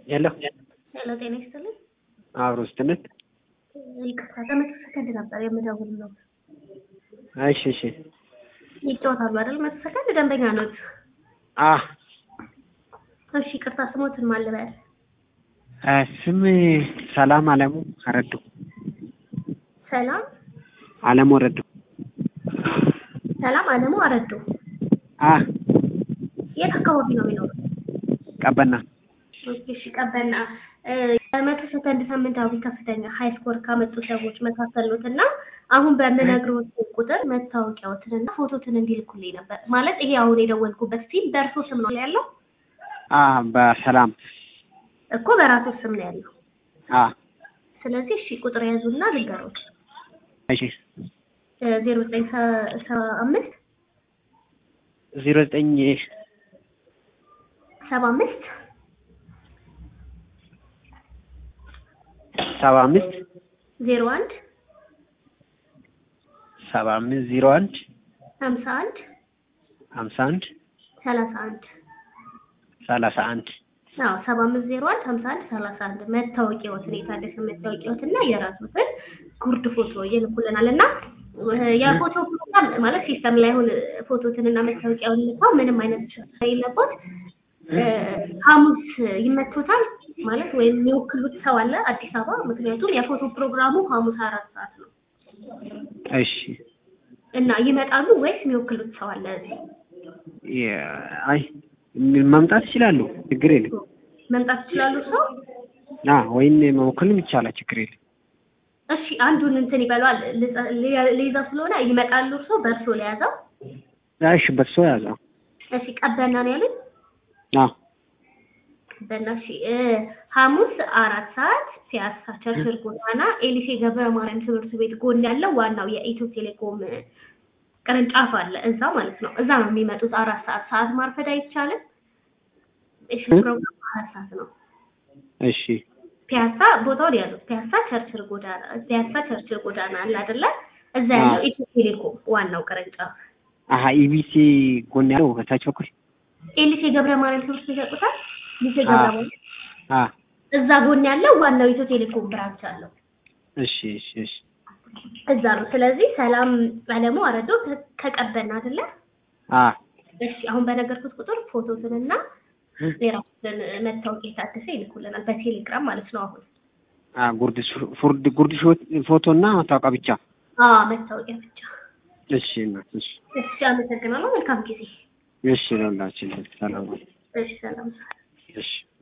ሄሎ ሄሎ ጤና ይስጥልኝ። አብሮ ስትነት ይቅርታ ከመቶ ሰከንድ ነበር የምደውልለው። እሺ ይጫወታሉ አይደል? መቶ ሰከንድ ደንበኛ ነው። አ እሺ ይቅርታ ስሞትን ማን ልበል? ስም ሰላም አለሙ አረዱ። ሰላም አለሙ አረዱ። ሰላም አለሙ አረዱ። የት አካባቢ ነው የሚኖሩት? ቀበና። እሺ ቀበና። የመቶ ሰከንድ ሳምንታዊ ከፍተኛ ሃይ ስኮር ካመጡ ሰዎች መካከል ነውና አሁን በምነግሮት ቁጥር መታወቂያዎትንና ፎቶትን እንዲልኩልኝ ነበር። ማለት ይሄ አሁን የደወልኩበት ሲም በእርሶ ስም ነው ያለው? በሰላም እኮ በራሱ ስም ነው ያለው። ስለዚህ እሺ ቁጥር ያዙና ልንገሮት። እሺ 0975 0975 01 75 01 51 31 አዎ 7501 51 31 መታወቂያዎትን የታደሰ መታወቂያዎትና የራስዎትን ጉርድ ፎቶ ይልኩልናልና የፎቶ ፕሮግራም ማለት ሲስተም ላይ አሁን ፎቶትንና መታወቂያውን ልታው ምንም አይነት ችግር የለበት። ሐሙስ ይመቱታል ማለት ወይም የሚወክሉት ሰው አለ አዲስ አበባ። ምክንያቱም የፎቶ ፕሮግራሙ ሐሙስ 4 ሰዓት ነው። እሺ እና ይመጣሉ ወይስ የሚወክሉት ሰው አለ? አይ መምጣት ይችላሉ፣ ችግር የለም። መምጣት ይችላሉ ሰው? ወይም መወከልም ይቻላል፣ ችግር የለም። እሺ አንዱን እንትን ይበላል ሊይዛ ስለሆነ ይመጣሉ ሰው በእርሶ ለያዘው? እሺ በእርሶ ያዘው። እሺ ቀበና ነው ያሉኝ? ቀበና። እሺ ሐሙስ 4 ሰዓት ፒያሳ ቸርችል ጎዳና ኤሊሴ ገብረ ማርያም ትምህርት ቤት ጎን ያለው ዋናው የኢትዮ ቴሌኮም ቅርንጫፍ አለ እዛ ማለት ነው። እዛ ነው የሚመጡት 4 ሰዓት። ሰዓት ማርፈድ አይቻልም። እሺ ፕሮግራም 4 ሰዓት ነው። እሺ ፒያሳ ቦታውን ያሉት ፒያሳ ቸርችል ጎዳና አለ አይደለ? እዛ ያለው ኢትዮ ቴሌኮም ዋናው ቅርንጫፍ። ኢቢሲ ጎን ያለው ከታች በኩል ኤሊሴ ገብረ ማርያም ትምህርት ቤት ያውቁታል? ኤሊሴ ገብረ ማርያም እዛ ጎን ያለው ዋናው ኢትዮ ቴሌኮም ብራንች አለው። እሺ እዛ ነው። ስለዚህ ሰላም አለሙ አረዶ ከቀበና አይደለ? እሺ አሁን በነገርኩት ቁጥር ፎቶትንና የራሱን መታወቂያ ታድሰ ይልኩልናል በቴሌግራም ማለት ነው። አሁን ጉርድ ፎቶና መታወቂያ ብቻ? መታወቂያ ብቻ። እሺ እሺ አመሰግናለሁ። መልካም ጊዜ። እሺ ለሁላችን ሰላም። እሺ ሰላም። እሺ